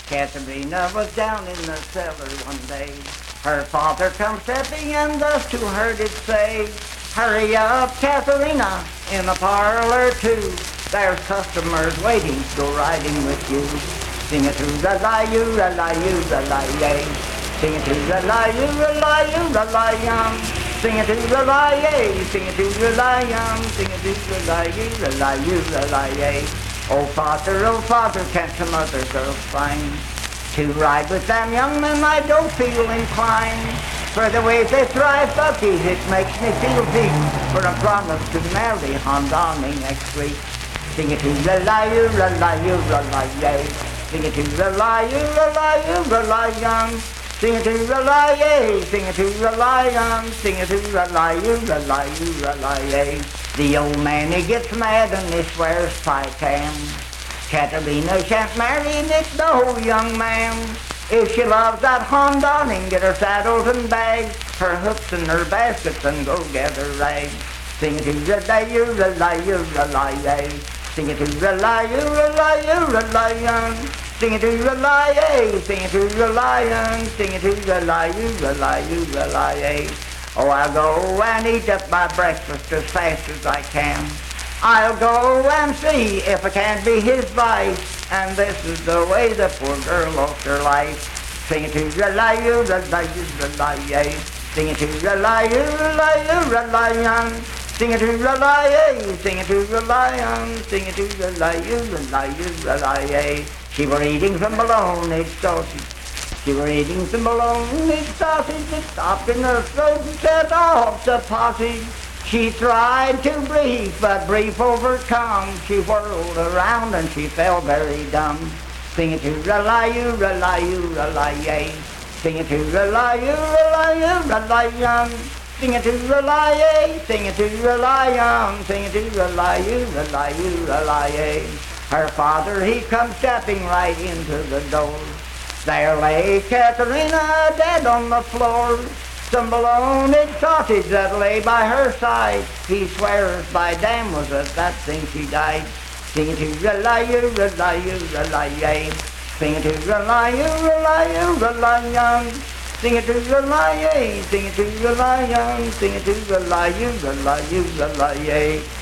Katharina was down in the cellar one day. Her father come stepping and thus to her did say, "Hurry up, Katharina, in the parlor too. There's customers waiting to go riding with you. Sing it to the la-you, la-la-you, la-la-yay. Sing it to the la-you, la-la-you, la-la-yum. Sing it to the la-yay, sing it to the la-yum. Sing it to the la-you, la-la-you, la-la-yay. Oh father, can't some other girls find to ride with them young men? I don't feel inclined. For the way they thrive Buckies, it makes me feel deep. For I promised to marry Hondani next week. Sing it to the la-you, la-la-you, la-la-yay. Sing it to the la-you, la-la-you, la-la-yum. Sing it to the la-yay, sing it to the la-yum. Sing it to the la-you, la-la-you, la-la-yay. The old man, he gets mad and he swears by Cam. Katharina shan't marry Nick, no young man. If she loves that Hondani, get her saddles and bags, her hooks and her baskets, and go gather rags. Sing it to the la-you, la-la-you, la-la-yay. Sing it to the la-you, la-la-you, la-la-yum. Sing it to the la-yay, sing it to the la-yum. Sing it to the la-you, la-la-you, la-la-yay. Oh, I'll go and eat up my breakfast as fast as I can. I'll go and see if I can't be his vice. And this is the way the poor girl lost her life. Sing it to the la-you, la-la-you, la-la-yay. Sing it to the la-you, la-la-you, la-la-yum. Sing it to the la-yay, sing it to the la-yum. Sing it to the la-you, la-la-you, la-la-yay. She were eating some bologna sausage. She were eating some bologna sausage. It stopped in her throat and set off the posse. She tried to breathe, but brief overcome. She whirled around and she fell very dumb. Sing it to the la-you, la-la-you, la-la-yay. Sing it to the la-you, la-la-you, la-la-yum. Sing it to the la-yay, sing it to the la-yum. Sing it to the la-you, la-la-you, la-la-yay. Her father, he come stepping right into the door. There lay Katharina dead on the floor. Some bologna sausage that lay by her side. He swears by damn was it that thing she died. Sing it to the la-you, la-la-you, la-la-yay. Sing it to the la-you, la-la-you, la-la-yum. Sing it to the la-yay, sing it to the la-yum. Sing it to the la-you, la-la-you, la-la-yay.